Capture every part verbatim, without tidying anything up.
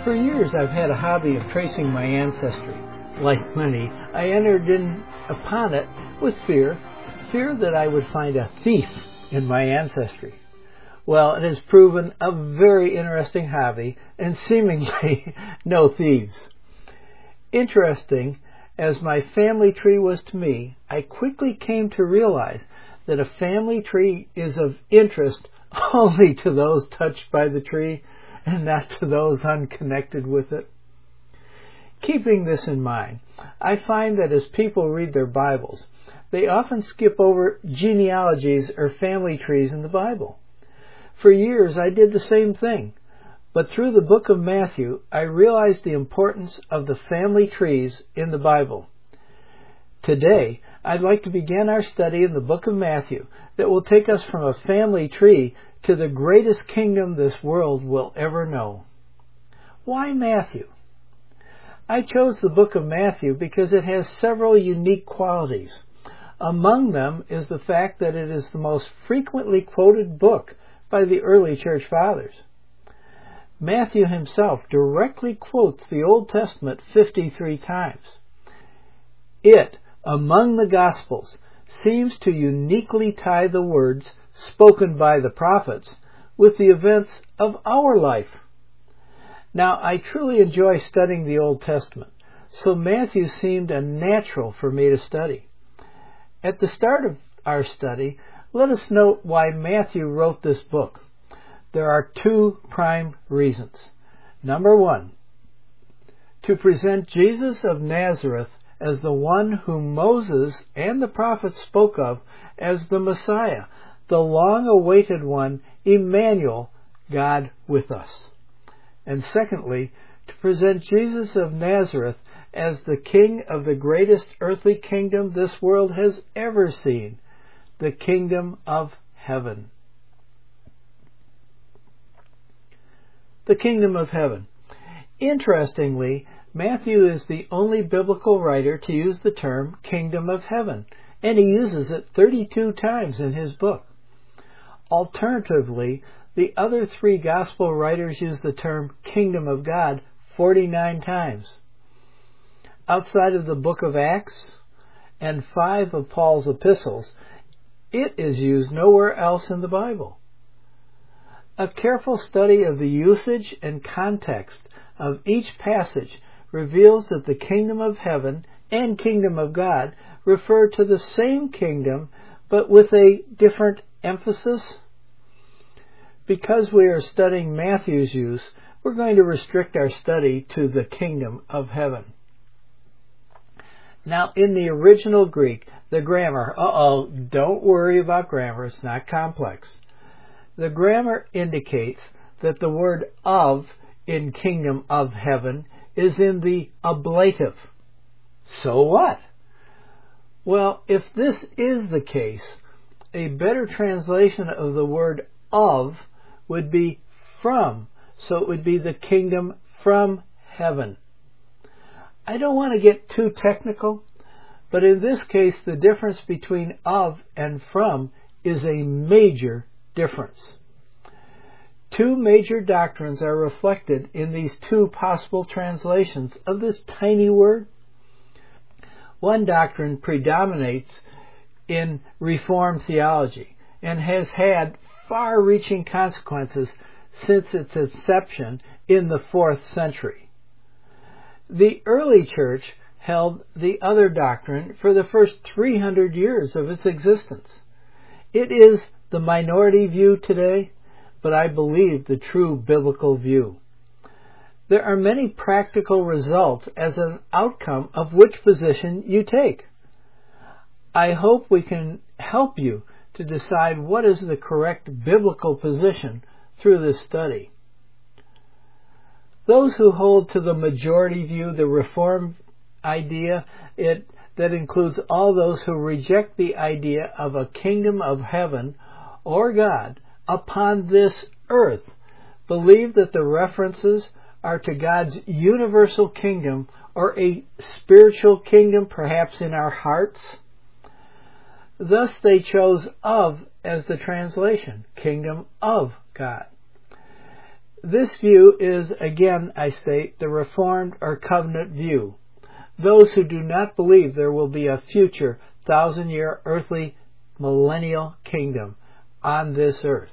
For years I've had a hobby of tracing my ancestry. Like many, I entered in upon it with fear, fear that I would find a thief in my ancestry. Well, it has proven a very interesting hobby and seemingly no thieves. Interesting as my family tree was to me, I quickly came to realize that a family tree is of interest only to those touched by the tree and not to those unconnected with it. Keeping this in mind, I find that as people read their Bibles, they often skip over genealogies or family trees in the Bible. For years I did the same thing, but through the book of Matthew, I realized the importance of the family trees in the Bible. Today, I'd like to begin our study in the book of Matthew that will take us from a family tree to the greatest kingdom this world will ever know. Why Matthew? I chose the book of Matthew because it has several unique qualities. Among them is the fact that it is the most frequently quoted book by the early church fathers. Matthew himself directly quotes the Old Testament fifty-three times. It, among the Gospels, seems to uniquely tie the words spoken by the prophets with the events of our life. Now, I truly enjoy studying the Old Testament, so Matthew seemed a natural for me to study. At the start of our study, let us note why Matthew wrote this book. There are two prime reasons. Number one, to present Jesus of Nazareth as the one whom Moses and the prophets spoke of as the Messiah, the long-awaited one, Emmanuel, God with us. And secondly, to present Jesus of Nazareth as the King of the greatest earthly kingdom this world has ever seen, the kingdom of heaven. The kingdom of heaven. Interestingly, Matthew is the only biblical writer to use the term kingdom of heaven, and he uses it thirty-two times in his book. Alternatively, the other three gospel writers use the term kingdom of God forty-nine times. Outside of the book of Acts and five of Paul's epistles, it is used nowhere else in the Bible. A careful study of the usage and context of each passage reveals that the kingdom of heaven and kingdom of God refer to the same kingdom but with a different emphasis. Because we are studying Matthew's use, we're going to restrict our study to the kingdom of heaven. Now, in the original Greek, the grammar, uh-oh, don't worry about grammar, it's not complex. The grammar indicates that the word of in kingdom of heaven is in the ablative. So what? Well, if this is the case, a better translation of the word of would be from, so it would be the kingdom from heaven. I don't want to get too technical, but in this case the difference between of and from is a major difference. Two major doctrines are reflected in these two possible translations of this tiny word. One doctrine predominates in Reformed theology and has had far-reaching consequences since its inception in the fourth century. The early church held the other doctrine for the first three hundred years of its existence. It is the minority view today, but I believe the true biblical view. There are many practical results as an outcome of which position you take. I hope we can help you to decide what is the correct biblical position through this study. Those who hold to the majority view, the Reformed idea, it that includes all those who reject the idea of a kingdom of heaven or God upon this earth, believe that the references are to God's universal kingdom or a spiritual kingdom, perhaps in our hearts. Thus they chose of as the translation, kingdom of God. This view is, again, I state, the Reformed or covenant view. Those who do not believe there will be a future thousand-year earthly millennial kingdom on this earth.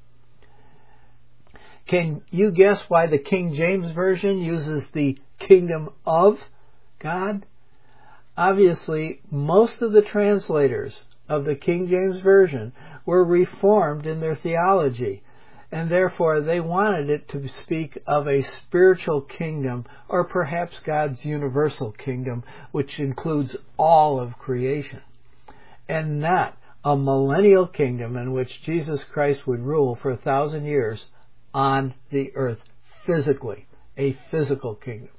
Can you guess why the King James Version uses the kingdom of God? Obviously, most of the translators of the King James Version were Reformed in their theology, and therefore they wanted it to speak of a spiritual kingdom, or perhaps God's universal kingdom, which includes all of creation, and not a millennial kingdom in which Jesus Christ would rule for a thousand years on the earth physically, a physical kingdom.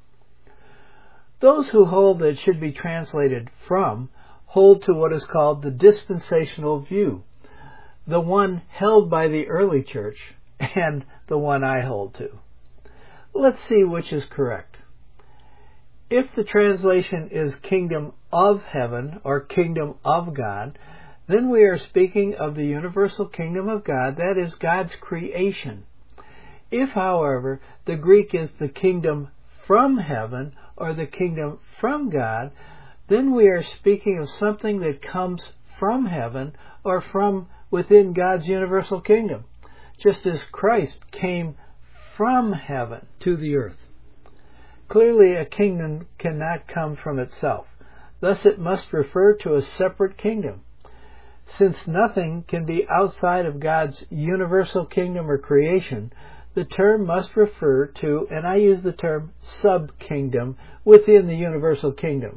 Those who hold that it should be translated from hold to what is called the dispensational view, the one held by the early church and the one I hold to. Let's see which is correct. If the translation is kingdom of heaven or kingdom of God, then we are speaking of the universal kingdom of God, that is God's creation. If, however, the Greek is the kingdom from heaven or the kingdom from God, then we are speaking of something that comes from heaven or from within God's universal kingdom, just as Christ came from heaven to the earth. Clearly, a kingdom cannot come from itself. Thus, it must refer to a separate kingdom. Since nothing can be outside of God's universal kingdom or creation, the term must refer to, and I use the term sub-kingdom, within the universal kingdom.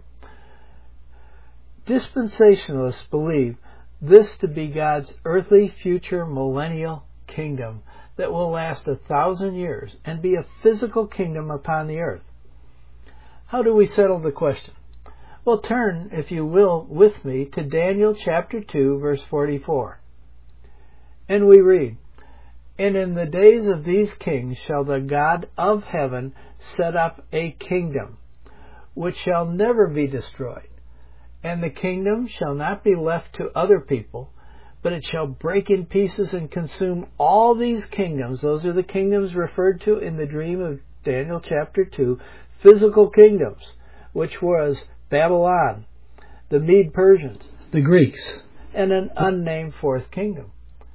Dispensationalists believe this to be God's earthly future millennial kingdom that will last a thousand years and be a physical kingdom upon the earth. How do we settle the question? Well, turn, if you will, with me to Daniel chapter two, verse forty-four. And we read, "And in the days of these kings shall the God of heaven set up a kingdom, which shall never be destroyed. And the kingdom shall not be left to other people, but it shall break in pieces and consume all these kingdoms." Those are the kingdoms referred to in the dream of Daniel chapter two, physical kingdoms, which was Babylon, the Mede-Persians, the Greeks, and an unnamed fourth kingdom.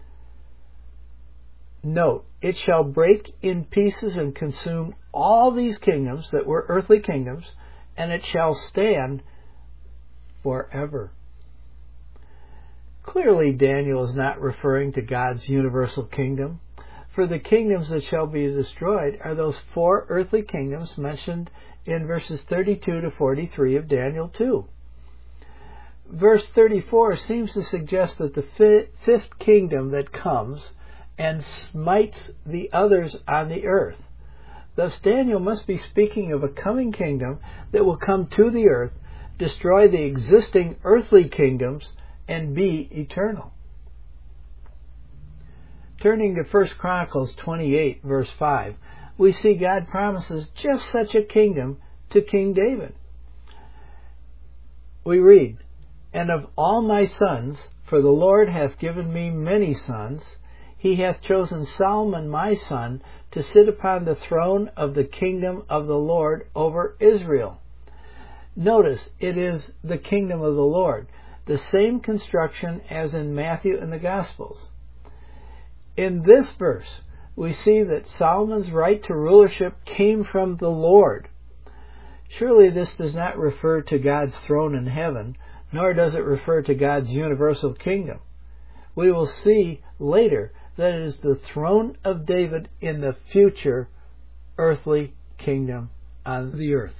Note, it shall break in pieces and consume all these kingdoms that were earthly kingdoms, and it shall stand forever. Clearly, Daniel is not referring to God's universal kingdom, for the kingdoms that shall be destroyed are those four earthly kingdoms mentioned in verses thirty-two to forty-three of Daniel two. Verse thirty-four seems to suggest that the fifth kingdom that comes and smites the others on the earth. Thus, Daniel must be speaking of a coming kingdom that will come to the earth, destroy the existing earthly kingdoms, and be eternal. Turning to First Chronicles twenty-eight, verse five, we see God promises just such a kingdom to King David. We read, "And of all my sons, for the Lord hath given me many sons, he hath chosen Solomon my son to sit upon the throne of the kingdom of the Lord over Israel." Notice, it is the kingdom of the Lord, the same construction as in Matthew and the Gospels. In this verse, we see that Solomon's right to rulership came from the Lord. Surely this does not refer to God's throne in heaven, nor does it refer to God's universal kingdom. We will see later that it is the throne of David in the future earthly kingdom on the earth.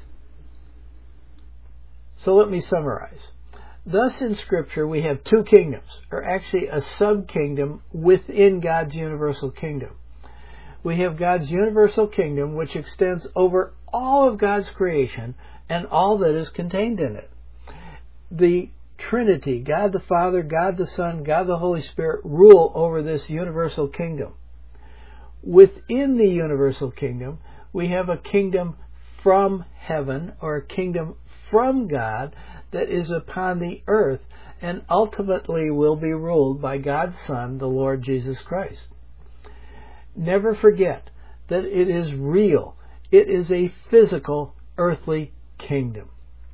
So let me summarize. Thus in Scripture we have two kingdoms, or actually a sub-kingdom within God's universal kingdom. We have God's universal kingdom, which extends over all of God's creation and all that is contained in it. The Trinity, God the Father, God the Son, God the Holy Spirit, rule over this universal kingdom. Within the universal kingdom, we have a kingdom from heaven, or a kingdom from God, that is upon the earth and ultimately will be ruled by God's Son, the Lord Jesus Christ. Never forget that it is real. It is a physical, earthly kingdom.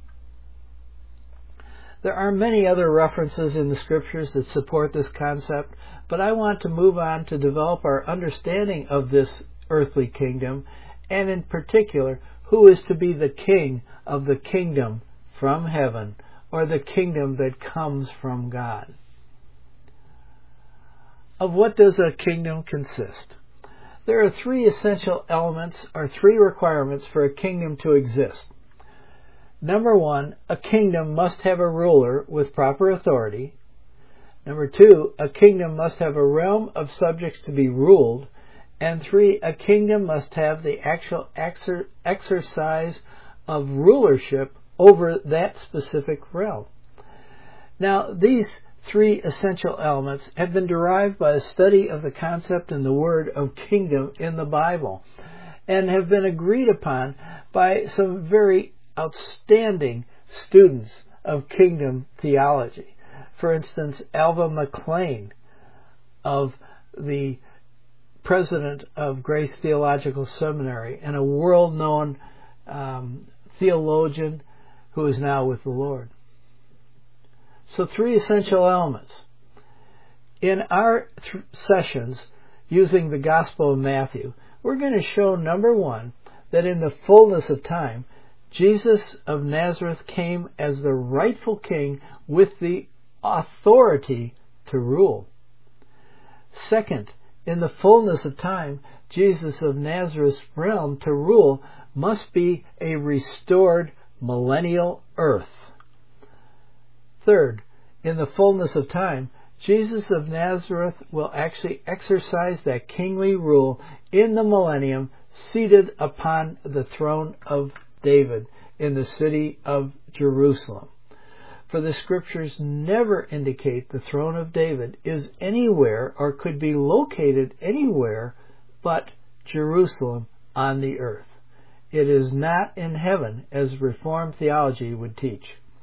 There are many other references in the Scriptures that support this concept, but I want to move on to develop our understanding of this earthly kingdom, and in particular, who is to be the king of the kingdom from heaven, or the kingdom that comes from God. Of what does a kingdom consist? There are three essential elements, or three requirements for a kingdom to exist. Number one, a kingdom must have a ruler with proper authority. Number two, a kingdom must have a realm of subjects to be ruled. And three, a kingdom must have the actual exer- exercise of rulership over that specific realm. Now, these three essential elements have been derived by a study of the concept and the word of kingdom in the Bible, and have been agreed upon by some very outstanding students of kingdom theology. For instance, Alva McClain, of the president of Grace Theological Seminary and a world-known um, theologian who is now with the Lord. So three essential elements. In our th- sessions using the Gospel of Matthew, we're going to show, number one, that in the fullness of time, Jesus of Nazareth came as the rightful king with the authority to rule. Second, in the fullness of time, Jesus of Nazareth's realm to rule must be a restored millennial earth. Third, in the fullness of time, Jesus of Nazareth will actually exercise that kingly rule in the millennium, seated upon the throne of David in the city of Jerusalem. For the Scriptures never indicate the throne of David is anywhere or could be located anywhere but Jerusalem on the earth. It is not in heaven, as Reformed theology would teach.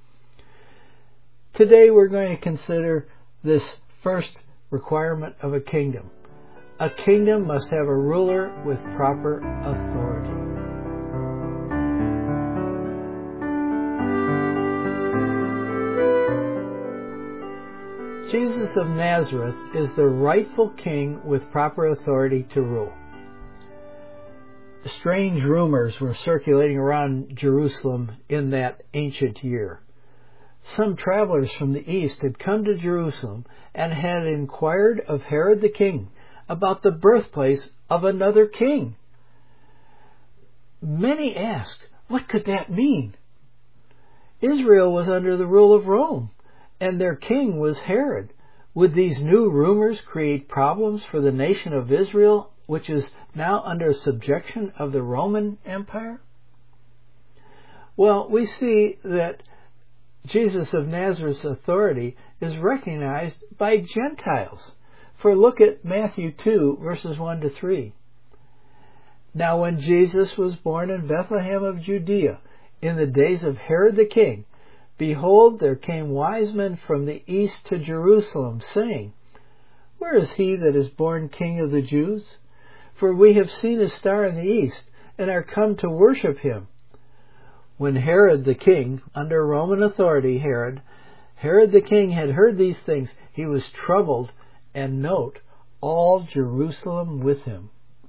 Today we're going to consider this first requirement of a kingdom. A kingdom must have a ruler with proper authority. Jesus of Nazareth is the rightful king with proper authority to rule. Strange rumors were circulating around Jerusalem in that ancient year. Some travelers from the east had come to Jerusalem and had inquired of Herod the king about the birthplace of another king. Many asked, what could that mean? Israel was under the rule of Rome, and their king was Herod. Would these new rumors create problems for the nation of Israel, which is now under subjection of the Roman Empire? Well, we see that Jesus of Nazareth's authority is recognized by Gentiles. For look at Matthew two, verses one to three. Now when Jesus was born in Bethlehem of Judea, in the days of Herod the king, behold, there came wise men from the east to Jerusalem, saying, Where is he that is born King of the Jews? For we have seen his star in the east, and are come to worship him. When Herod the king, under Roman authority, Herod, Herod the king had heard these things, he was troubled, and note, all Jerusalem with him.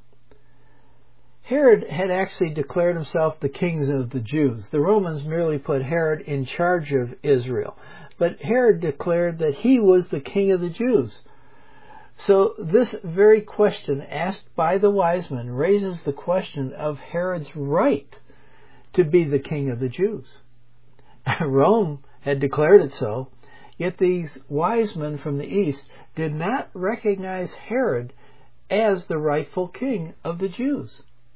Herod had actually declared himself the king of the Jews. The Romans merely put Herod in charge of Israel. But Herod declared that he was the king of the Jews. So this very question asked by the wise men raises the question of Herod's right to be the king of the Jews. Rome had declared it so, yet these wise men from the east did not recognize Herod as the rightful king of the Jews.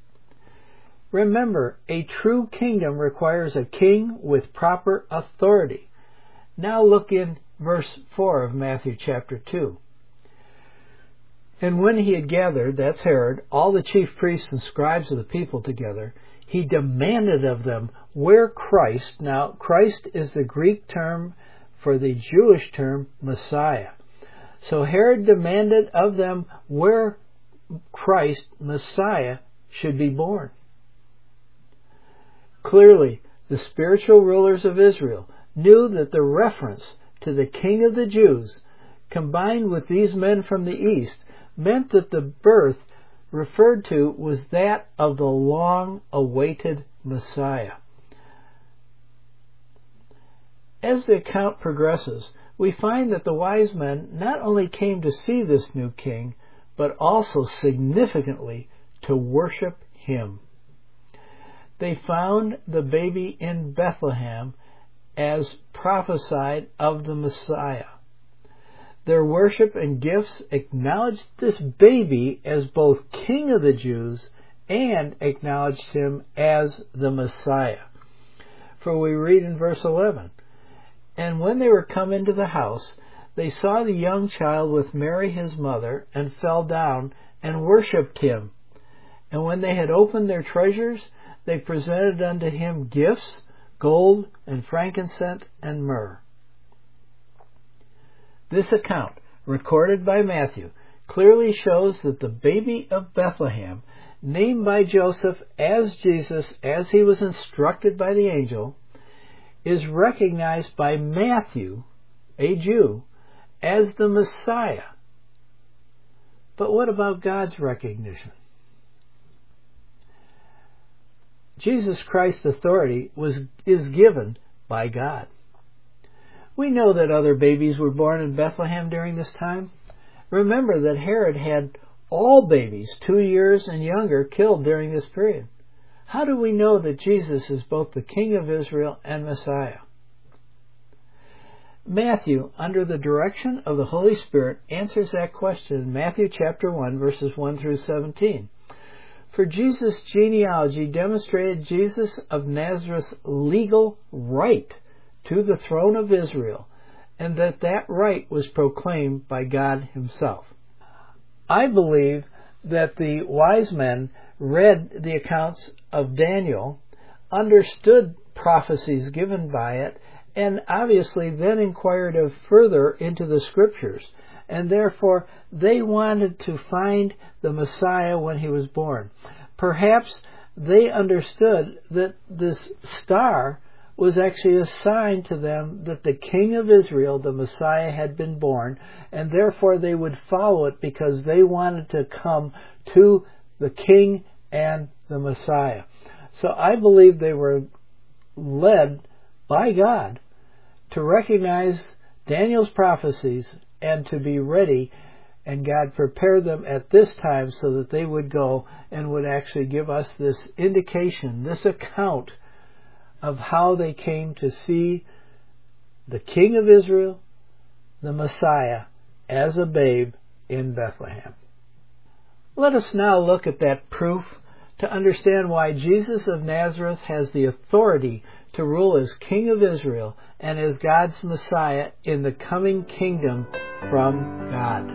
Remember, a true kingdom requires a king with proper authority. Now look in verse four of Matthew chapter two. And when he had gathered, that's Herod, all the chief priests and scribes of the people together, he demanded of them where Christ, now Christ is the Greek term for the Jewish term Messiah. So Herod demanded of them where Christ, Messiah, should be born. Clearly, the spiritual rulers of Israel knew that the reference to the King of the Jews, combined with these men from the east, meant that the birth referred to was that of the long-awaited Messiah. As the account progresses, we find that the wise men not only came to see this new king, but also significantly to worship him. They found the baby in Bethlehem as prophesied of the Messiah. Their worship and gifts acknowledged this baby as both King of the Jews and acknowledged him as the Messiah. For we read in verse eleven, "And when they were come into the house, they saw the young child with Mary his mother, and fell down and worshipped him. And when they had opened their treasures, they presented unto him gifts, gold and frankincense and myrrh." This account, recorded by Matthew, clearly shows that the baby of Bethlehem, named by Joseph as Jesus as he was instructed by the angel, is recognized by Matthew, a Jew, as the Messiah. But what about God's recognition? Jesus Christ's authority was is given by God. We know that other babies were born in Bethlehem during this time. Remember that Herod had all babies two years and younger killed during this period. How do we know that Jesus is both the King of Israel and Messiah? Matthew, under the direction of the Holy Spirit, answers that question in Matthew chapter one, verses one through seventeen. For Jesus' genealogy demonstrated Jesus of Nazareth's legal right to the throne of Israel, and that that right was proclaimed by God himself. I believe that the wise men read the accounts of Daniel, understood prophecies given by it, and obviously then inquired of further into the scriptures, and therefore they wanted to find the Messiah when he was born. Perhaps they understood that this star was actually a sign to them that the King of Israel, the Messiah, had been born, and therefore they would follow it because they wanted to come to the King and the Messiah. So I believe they were led by God to recognize Daniel's prophecies and to be ready, and God prepared them at this time so that they would go and would actually give us this indication, this account of how they came to see the King of Israel, the Messiah, as a babe in Bethlehem. Let us now look at that proof to understand why Jesus of Nazareth has the authority to rule as King of Israel and as God's Messiah in the coming kingdom from God.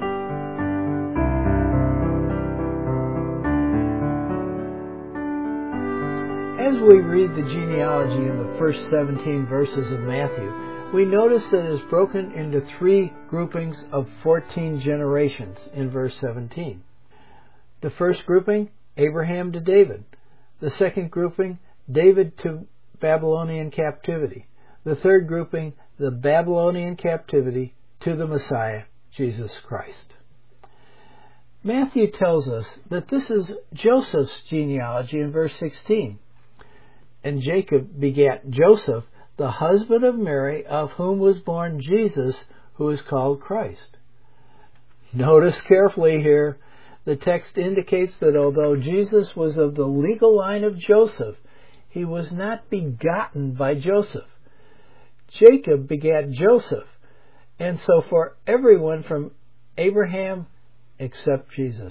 As we read the genealogy in the first seventeen verses of Matthew, we notice that it is broken into three groupings of fourteen generations in verse seventeen. The first grouping, Abraham to David. The second grouping, David to Babylonian captivity. The third grouping, the Babylonian captivity to the Messiah, Jesus Christ. Matthew tells us that this is Joseph's genealogy in verse sixteen. And Jacob begat Joseph, the husband of Mary, of whom was born Jesus, who is called Christ. Notice carefully here, the text indicates that although Jesus was of the legal line of Joseph, he was not begotten by Joseph. Jacob begat Joseph, and so for everyone from Abraham except Jesus.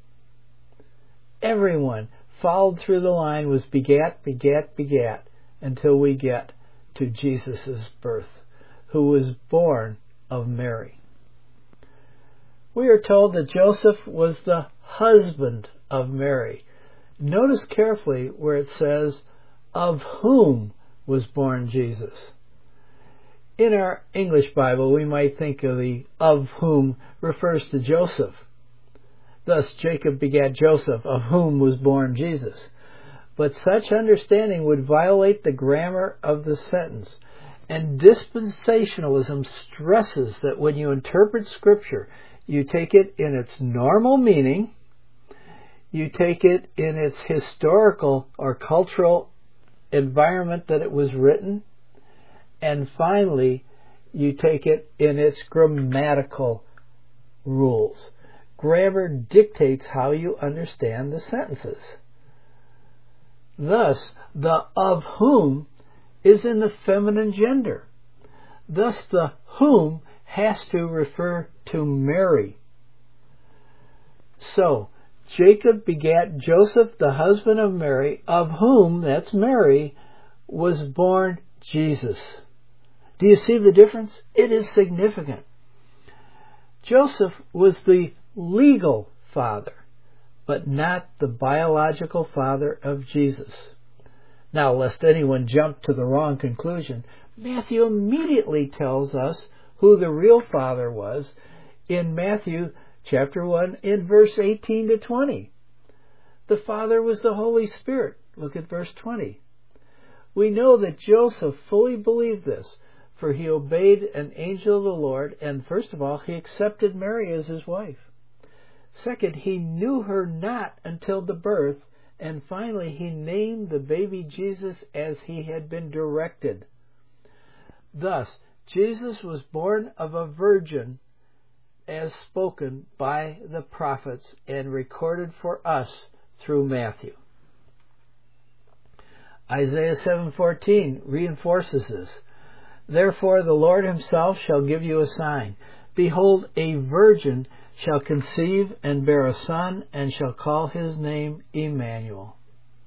Everyone followed through the line was begat, begat, begat, until we get to Jesus' birth, who was born of Mary. We are told that Joseph was the husband of Mary. Notice carefully where it says, of whom was born Jesus. In our English Bible, we might think of the of whom refers to Joseph. Thus Jacob begat Joseph, of whom was born Jesus. But such understanding would violate the grammar of the sentence. And dispensationalism stresses that when you interpret Scripture, you take it in its normal meaning, you take it in its historical or cultural environment that it was written, and finally, you take it in its grammatical rules. Grammar dictates how you understand the sentences. Thus, the of whom is in the feminine gender. Thus, the whom has to refer to Mary. So, Jacob begat Joseph, the husband of Mary, of whom, that's Mary, was born Jesus. Do you see the difference? It is significant. Joseph was the legal father, but not the biological father of Jesus. Now, lest anyone jump to the wrong conclusion, Matthew immediately tells us who the real father was in Matthew chapter one in verse eighteen to twenty. The Father was the Holy Spirit. Look at verse twenty. We know that Joseph fully believed this, for he obeyed an angel of the Lord, and first of all, he accepted Mary as his wife. Second, he knew her not until the birth, and finally he named the baby Jesus as he had been directed. Thus, Jesus was born of a virgin as spoken by the prophets and recorded for us through Matthew. Isaiah seven fourteen reinforces this. Therefore the Lord himself shall give you a sign. Behold, a virgin shall conceive and bear a son, and shall call his name Emmanuel.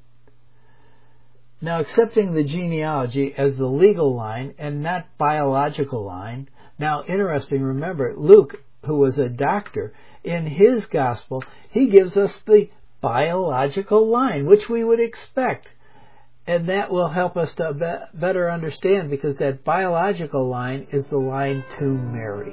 Now, accepting the genealogy as the legal line and not biological line. Now, interesting, remember, Luke, who was a doctor, in his gospel, he gives us the biological line, which we would expect. And that will help us to be- better understand, because that biological line is the line to Mary.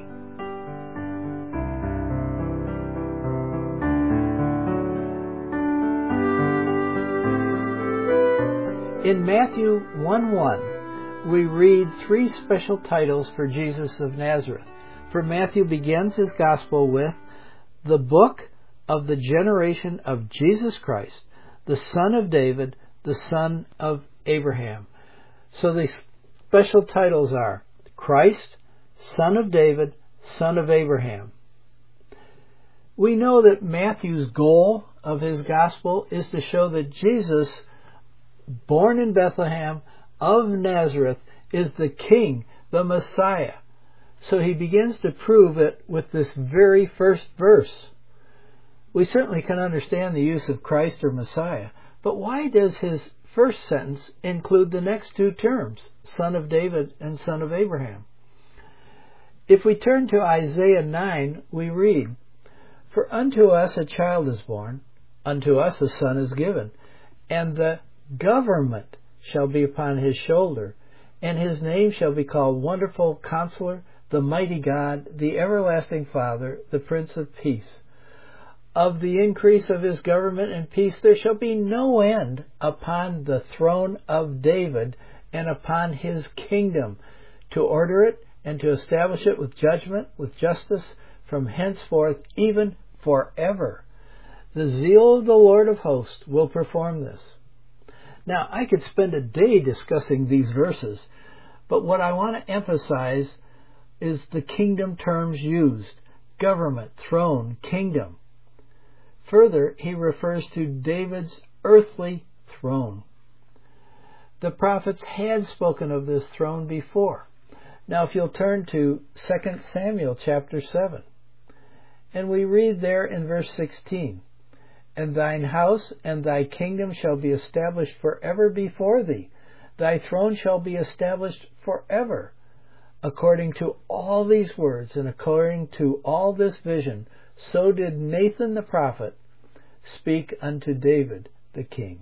In Matthew one one, we read three special titles for Jesus of Nazareth. For Matthew begins his gospel with the book of the generation of Jesus Christ, the son of David, the son of Abraham. So the special titles are Christ, son of David, son of Abraham. We know that Matthew's goal of his gospel is to show that Jesus, born in Bethlehem of Nazareth, is the King, the Messiah. So he begins to prove it with this very first verse. We certainly can understand the use of Christ or Messiah, but why does his first sentence include the next two terms, son of David and son of Abraham? If we turn to Isaiah nine, we read, For unto us a child is born, unto us a son is given, and the government shall be upon his shoulder, and his name shall be called Wonderful Counselor, the Mighty God, the Everlasting Father, the Prince of Peace. Of the increase of his government and peace there shall be no end upon the throne of David and upon his kingdom, to order it and to establish it with judgment, with justice, from henceforth, even forever. The zeal of the Lord of hosts will perform this. Now, I could spend a day discussing these verses, but what I want to emphasize is the kingdom terms used: government, throne, kingdom. Further, he refers to David's earthly throne. The prophets had spoken of this throne before. Now, if you'll turn to Second Samuel chapter seven, and we read there in verse sixteen, And thine house and thy kingdom shall be established forever before thee. Thy throne shall be established forever. According to all these words and according to all this vision, so did Nathan the prophet speak unto David the king.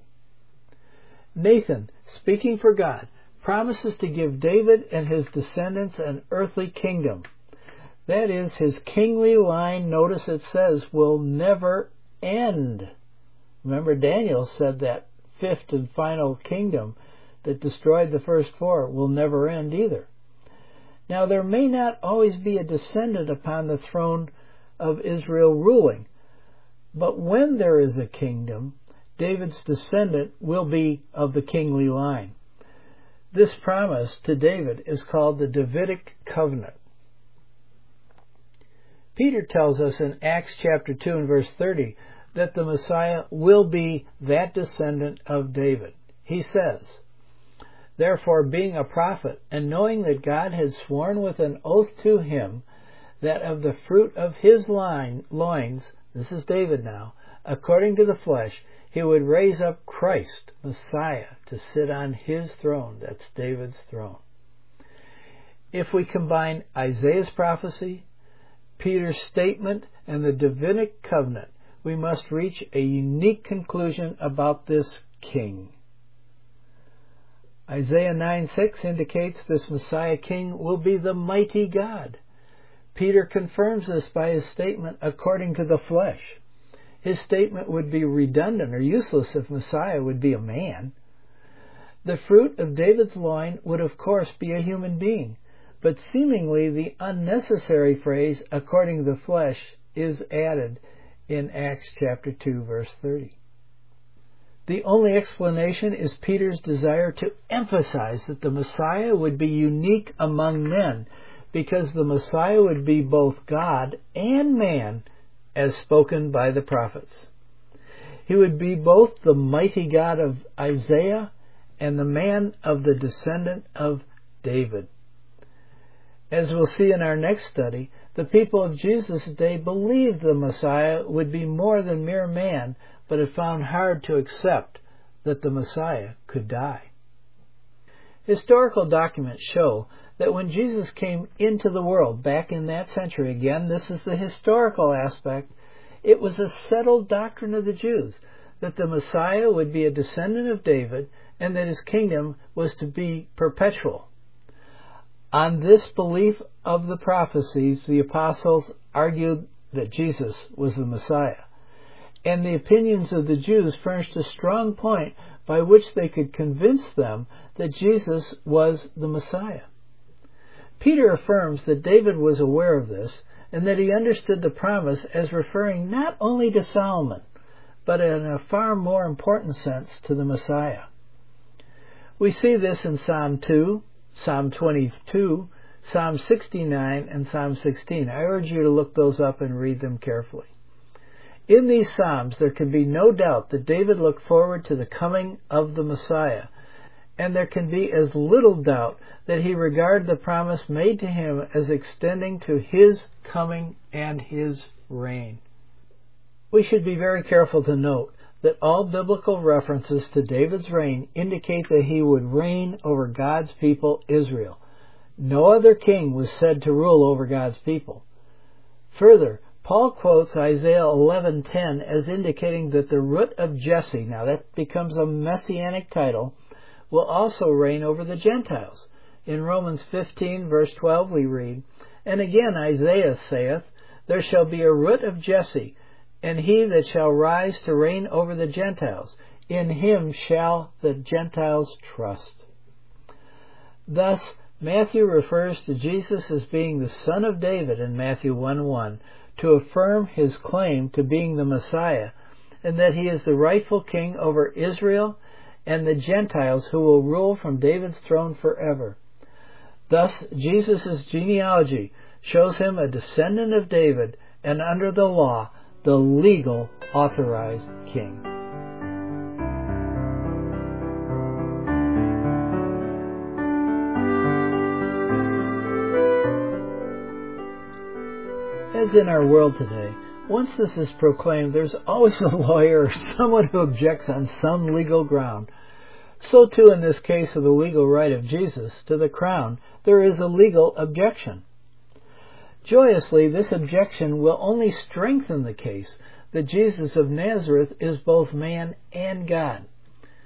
Nathan, speaking for God, promises to give David and his descendants an earthly kingdom. That is, his kingly line, notice it says, will never end. Remember, Daniel said that fifth and final kingdom that destroyed the first four will never end either. Now, there may not always be a descendant upon the throne of Israel ruling, but when there is a kingdom, David's descendant will be of the kingly line. This promise to David is called the Davidic covenant. Peter tells us in Acts chapter two and verse thirty that the Messiah will be that descendant of David. He says, "Therefore, being a prophet, and knowing that God had sworn with an oath to him that of the fruit of his line, loins," this is David now, "according to the flesh, he would raise up Christ, Messiah, to sit on his throne." That's David's throne. If we combine Isaiah's prophecy, Peter's statement, and the Davidic covenant, we must reach a unique conclusion about this king. Isaiah nine six indicates this Messiah king will be the mighty God. Peter confirms this by his statement, "according to the flesh." His statement would be redundant or useless if Messiah would be a man. The fruit of David's loin would of course be a human being, but seemingly the unnecessary phrase, "according to the flesh," is added in Acts chapter two, verse thirty. The only explanation is Peter's desire to emphasize that the Messiah would be unique among men, because the Messiah would be both God and man, as spoken by the prophets. He would be both the mighty God of Isaiah and the man of the descendant of David. As we'll see in our next study, the people of Jesus' day believed the Messiah would be more than mere man, but it found hard to accept that the Messiah could die. Historical documents show that when Jesus came into the world back in that century, again, this is the historical aspect, it was a settled doctrine of the Jews that the Messiah would be a descendant of David and that his kingdom was to be perpetual. On this belief of the prophecies, the apostles argued that Jesus was the Messiah. And the opinions of the Jews furnished a strong point by which they could convince them that Jesus was the Messiah. Peter affirms that David was aware of this and that he understood the promise as referring not only to Solomon, but in a far more important sense to the Messiah. We see this in Psalm two, Psalm twenty-two, Psalm sixty-nine, and Psalm sixteen. I urge you to look those up and read them carefully. In these Psalms, there can be no doubt that David looked forward to the coming of the Messiah, and there can be as little doubt that he regarded the promise made to him as extending to his coming and his reign. We should be very careful to note that all biblical references to David's reign indicate that he would reign over God's people, Israel. No other king was said to rule over God's people. Further, Paul quotes Isaiah eleven ten as indicating that the root of Jesse, now that becomes a messianic title, will also reign over the Gentiles. In Romans fifteen, verse twelve, we read, "And again Isaiah saith, There shall be a root of Jesse, and he that shall rise to reign over the Gentiles. In him shall the Gentiles trust." Thus, Matthew refers to Jesus as being the son of David in Matthew one one, to affirm his claim to being the Messiah, and that he is the rightful king over Israel and the Gentiles who will rule from David's throne forever. Thus, Jesus' genealogy shows him a descendant of David, and under the law, the legal authorized king. As in our world today, once this is proclaimed, there's always a lawyer or someone who objects on some legal ground. So too in this case of the legal right of Jesus to the crown, there is a legal objection. Joyously, this objection will only strengthen the case that Jesus of Nazareth is both man and God.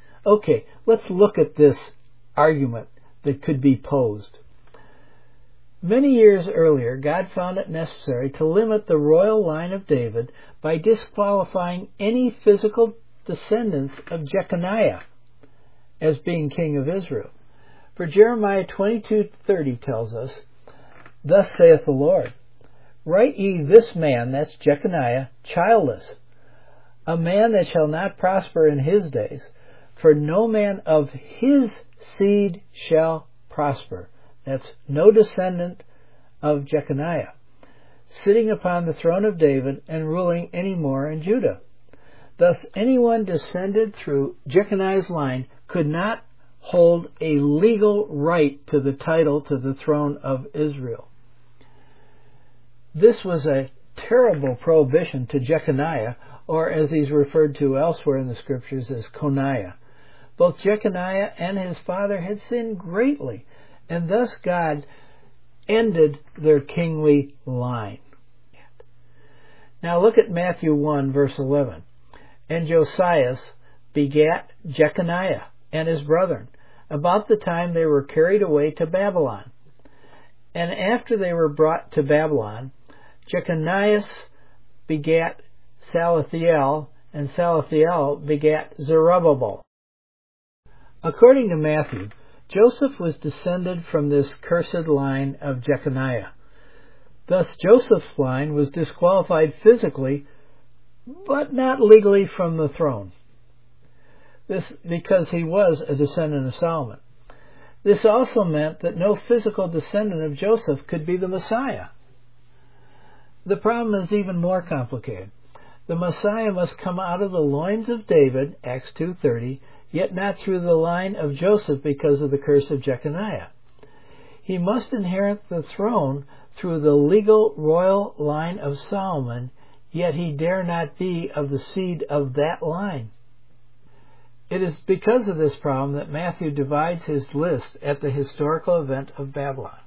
Okay, let's look at this argument that could be posed. Many years earlier, God found it necessary to limit the royal line of David by disqualifying any physical descendants of Jeconiah as being king of Israel. For Jeremiah twenty-two thirty tells us, "Thus saith the Lord, write ye this man," that's Jeconiah, "childless, a man that shall not prosper in his days, for no man of his seed shall prosper." That's no descendant of Jeconiah, sitting upon the throne of David and ruling any more in Judah. Thus, anyone descended through Jeconiah's line could not hold a legal right to the title to the throne of Israel. This was a terrible prohibition to Jeconiah, or as he's referred to elsewhere in the scriptures as Coniah. Both Jeconiah and his father had sinned greatly, and thus God ended their kingly line. Now look at Matthew one, verse eleven. "And Josias begat Jeconiah and his brethren, about the time they were carried away to Babylon. And after they were brought to Babylon, Jeconias begat Salathiel, and Salathiel begat Zerubbabel." According to Matthew, Joseph was descended from this cursed line of Jeconiah. Thus Joseph's line was disqualified physically, but not legally from the throne. This because he was a descendant of Solomon. This also meant that no physical descendant of Joseph could be the Messiah. The problem is even more complicated. The Messiah must come out of the loins of David, Acts two thirty, yet not through the line of Joseph because of the curse of Jeconiah. He must inherit the throne through the legal royal line of Solomon, yet he dare not be of the seed of that line. It is because of this problem that Matthew divides his list at the historical event of Babylon.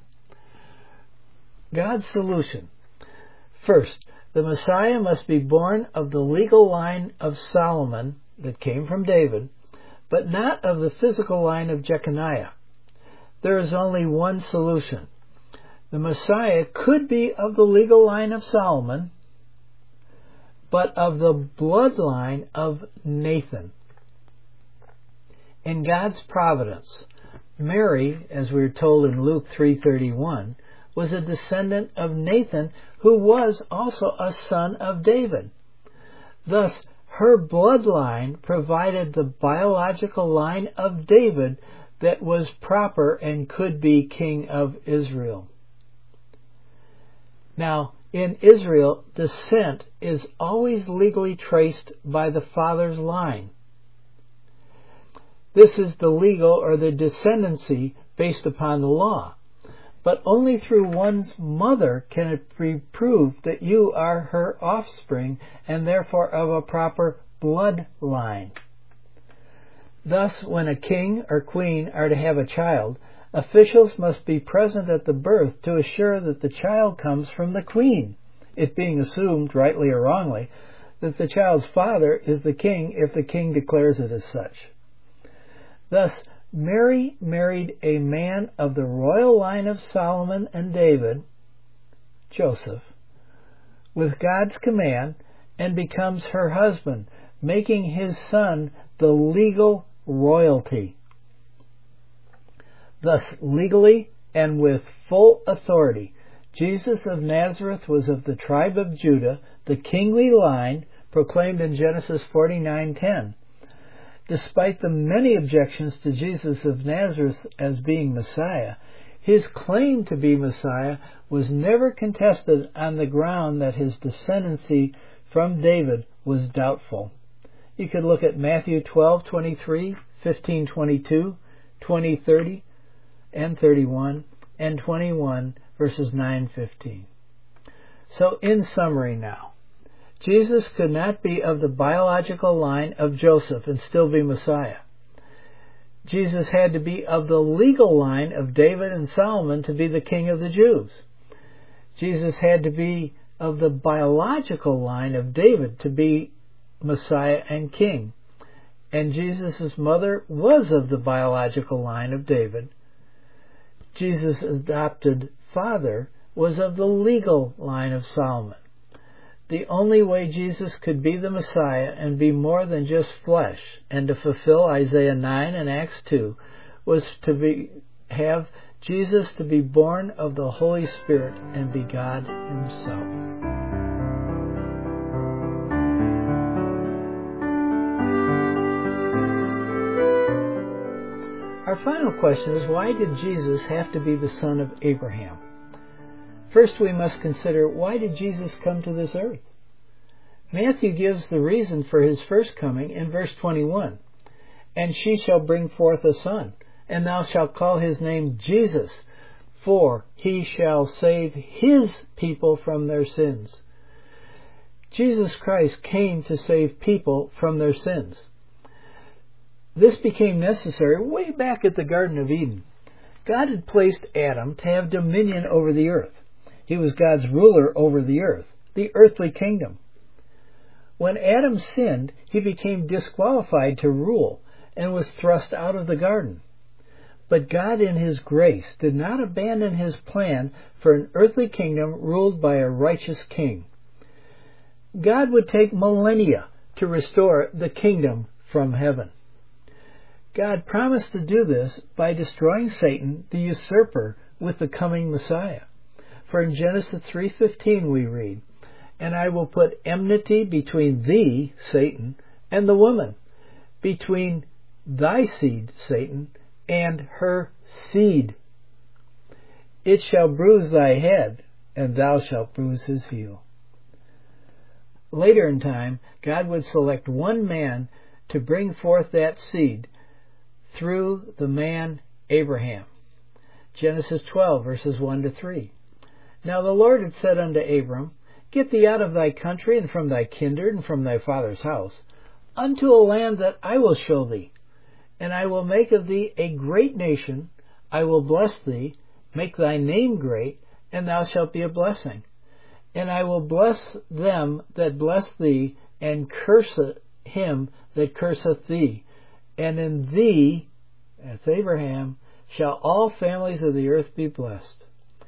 God's solution. First, the Messiah must be born of the legal line of Solomon that came from David, but not of the physical line of Jeconiah. There is only one solution. The Messiah could be of the legal line of Solomon, but of the bloodline of Nathan. In God's providence, Mary, as we are told in Luke three thirty-one, was a descendant of Nathan, who was also a son of David. Thus, her bloodline provided the biological line of David that was proper and could be king of Israel. Now, in Israel, descent is always legally traced by the father's line. This is the legal or the descendancy based upon the law. But only through one's mother can it be proved that you are her offspring and therefore of a proper bloodline. Thus, when a king or queen are to have a child, officials must be present at the birth to assure that the child comes from the queen, it being assumed, rightly or wrongly, that the child's father is the king if the king declares it as such. Thus, Mary married a man of the royal line of Solomon and David, Joseph, with God's command, and becomes her husband, making his son the legal royalty. Thus, legally and with full authority, Jesus of Nazareth was of the tribe of Judah, the kingly line proclaimed in Genesis forty-nine ten. Despite the many objections to Jesus of Nazareth as being Messiah, his claim to be Messiah was never contested on the ground that his descendancy from David was doubtful. You could look at Matthew twelve twenty-three, fifteen twenty-two, twenty thirty, and thirty-one, and twenty-one, verses nine fifteen. So, in summary now, Jesus could not be of the biological line of Joseph and still be Messiah. Jesus had to be of the legal line of David and Solomon to be the King of the Jews. Jesus had to be of the biological line of David to be Messiah and King. And Jesus' mother was of the biological line of David. Jesus adopted father was of the legal line of Solomon. The only way Jesus could be the Messiah and be more than just flesh and to fulfill Isaiah nine and Acts two was to be have Jesus to be born of the Holy Spirit and be God himself. Our final question is, why did Jesus have to be the son of Abraham? First, we must consider, why did Jesus come to this earth? Matthew gives the reason for his first coming in verse twenty-one. And she shall bring forth a son, and thou shalt call his name Jesus, for he shall save his people from their sins. Jesus Christ came to save people from their sins. This became necessary way back at the Garden of Eden. God had placed Adam to have dominion over the earth. He was God's ruler over the earth, the earthly kingdom. When Adam sinned, he became disqualified to rule and was thrust out of the garden. But God in his grace did not abandon his plan for an earthly kingdom ruled by a righteous king. God would take millennia to restore the kingdom from heaven. God promised to do this by destroying Satan, the usurper, with the coming Messiah. For in Genesis three fifteen we read, And I will put enmity between thee, Satan, and the woman, between thy seed, Satan, and her seed. It shall bruise thy head, and thou shalt bruise his heel. Later in time, God would select one man to bring forth that seed through the man Abraham. Genesis twelve, verses one to three. Now the Lord had said unto Abram, Get thee out of thy country, and from thy kindred, and from thy father's house, unto a land that I will show thee. And I will make of thee a great nation, I will bless thee, make thy name great, and thou shalt be a blessing. And I will bless them that bless thee, and curse him that curseth thee. And in thee, that's Abraham, shall all families of the earth be blessed.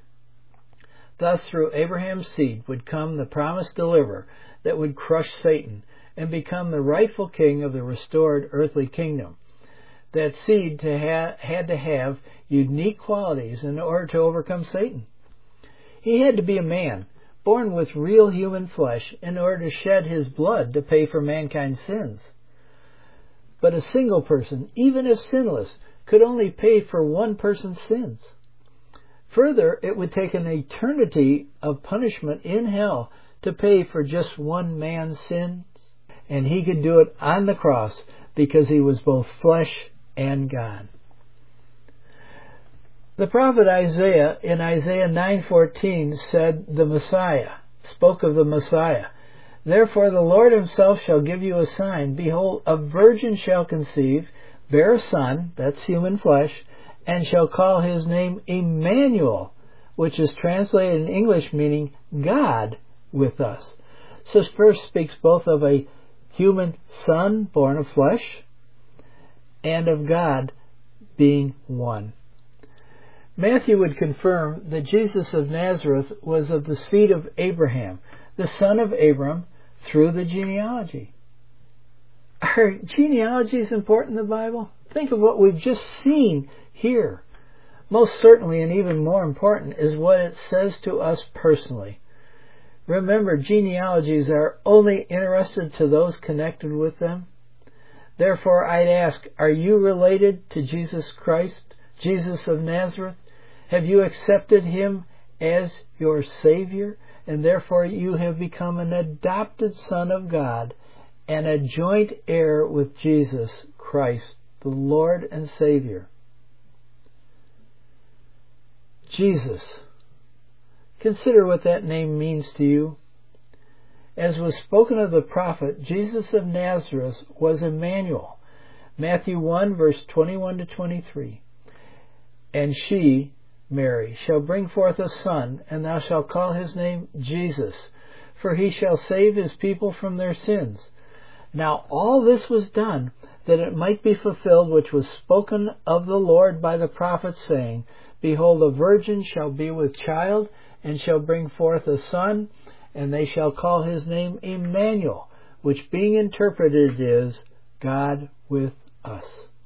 Thus through Abraham's seed would come the promised deliverer that would crush Satan and become the rightful king of the restored earthly kingdom. That seed to ha- had to have unique qualities in order to overcome Satan. He had to be a man, born with real human flesh, in order to shed his blood to pay for mankind's sins. But a single person, even if sinless, could only pay for one person's sins. Further, it would take an eternity of punishment in hell to pay for just one man's sins. And he could do it on the cross because he was both flesh and God. The prophet Isaiah in Isaiah nine fourteen said the Messiah, spoke of the Messiah. Therefore the Lord himself shall give you a sign. Behold, a virgin shall conceive, bear a son, that's human flesh, and shall call his name Emmanuel, which is translated in English meaning God with us. So this verse speaks both of a human son born of flesh and of God being one. Matthew would confirm that Jesus of Nazareth was of the seed of Abraham, the son of Abram, through the genealogy. Are genealogies important in the Bible? Think of what we've just seen here. Most certainly, and even more important, is what it says to us personally. Remember, genealogies are only interested to those connected with them. Therefore, I'd ask, are you related to Jesus Christ, Jesus of Nazareth? Have you accepted him as your Savior? And therefore you have become an adopted son of God and a joint heir with Jesus Christ, the Lord and Savior. Jesus. Consider what that name means to you. As was spoken of the prophet, Jesus of Nazareth was Emmanuel. Matthew one, verse twenty-one to twenty-three. And she, Mary, shall bring forth a son, and thou shalt call his name Jesus, for he shall save his people from their sins. Now all this was done, that it might be fulfilled which was spoken of the Lord by the prophet, saying, Behold, a virgin shall be with child, and shall bring forth a son, and they shall call his name Emmanuel, which being interpreted is God with us.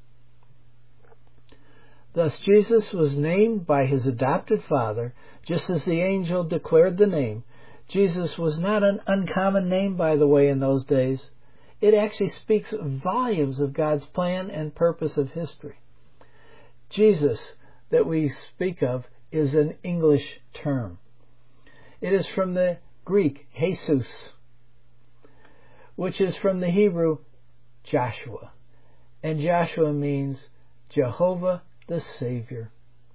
Thus Jesus was named by his adopted father, just as the angel declared the name. Jesus was not an uncommon name, by the way, in those days. It actually speaks volumes of God's plan and purpose of history. Jesus, that we speak of, is an English term. It is from the Greek, Jesus, which is from the Hebrew, Joshua. And Joshua means Jehovah the Savior.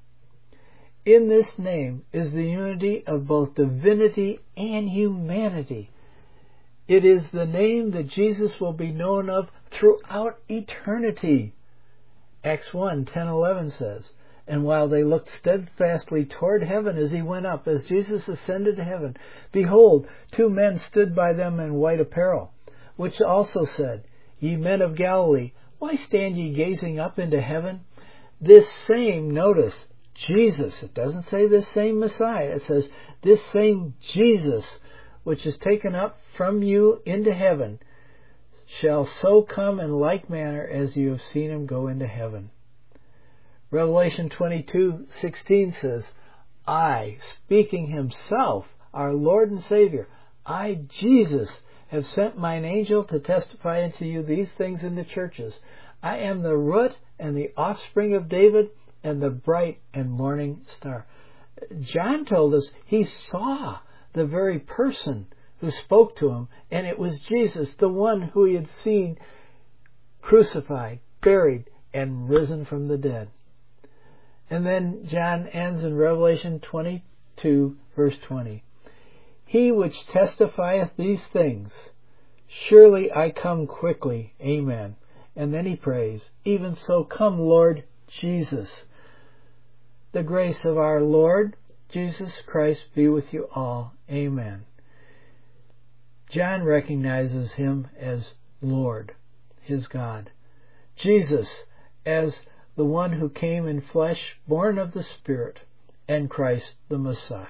In this name is the unity of both divinity and humanity. It is the name that Jesus will be known of throughout eternity. Acts one, ten, eleven says, and while they looked steadfastly toward heaven as he went up, as Jesus ascended to heaven, behold, two men stood by them in white apparel, which also said, Ye men of Galilee, why stand ye gazing up into heaven? This same, notice, Jesus, it doesn't say this same Messiah, it says this same Jesus, which is taken up from you into heaven, shall so come in like manner as you have seen him go into heaven. Revelation twenty-two sixteen says, I, speaking himself, our Lord and Savior, I, Jesus, have sent mine angel to testify unto you these things in the churches. I am the root and the offspring of David and the bright and morning star. John told us he saw the very person who spoke to him, and it was Jesus, the one who he had seen crucified, buried, and risen from the dead. And then John ends in Revelation twenty-two, verse twenty. He which testifieth these things, surely I come quickly. Amen. And then he prays, even so come, Lord Jesus. The grace of our Lord Jesus Christ be with you all. Amen. John recognizes him as Lord, his God. Jesus as the one who came in flesh, born of the Spirit, and Christ the Messiah.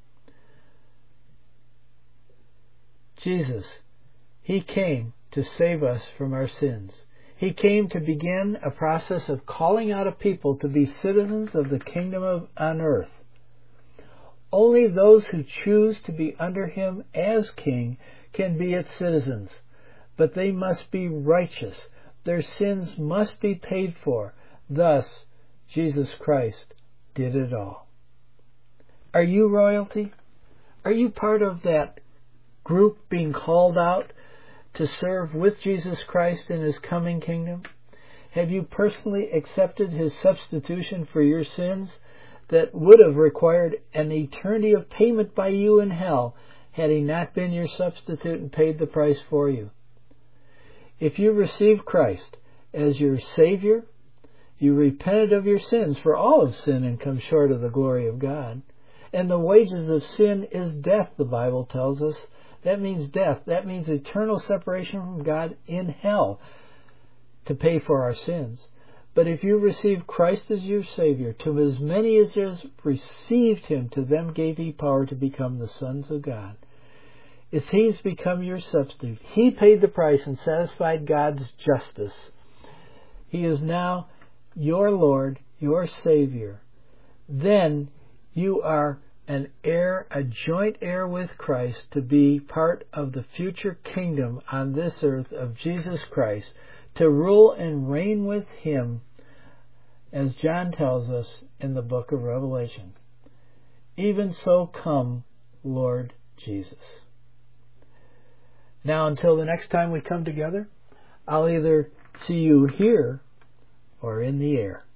Jesus, he came to save us from our sins. He came to begin a process of calling out a people to be citizens of the kingdom of, on earth. Only those who choose to be under him as king can be its citizens, but they must be righteous. Their sins must be paid for. Thus, Jesus Christ did it all. Are you royalty? Are you part of that group being called out to serve with Jesus Christ in his coming kingdom? Have you personally accepted his substitution for your sins that would have required an eternity of payment by you in hell had he not been your substitute and paid the price for you? If you receive Christ as your Savior, you repented of your sins, for all have sinned and come short of the glory of God. And the wages of sin is death, the Bible tells us. That means death. That means eternal separation from God in hell to pay for our sins. But if you receive Christ as your Savior, to as many as has received him, to them gave he power to become the sons of God. As he's become your substitute, he paid the price and satisfied God's justice. He is now your Lord, your Savior. Then you are an heir, a joint heir with Christ, to be part of the future kingdom on this earth of Jesus Christ, to rule and reign with him, as John tells us in the book of Revelation. Even so come, Lord Jesus. Now, until the next time we come together, I'll either see you here or in the air.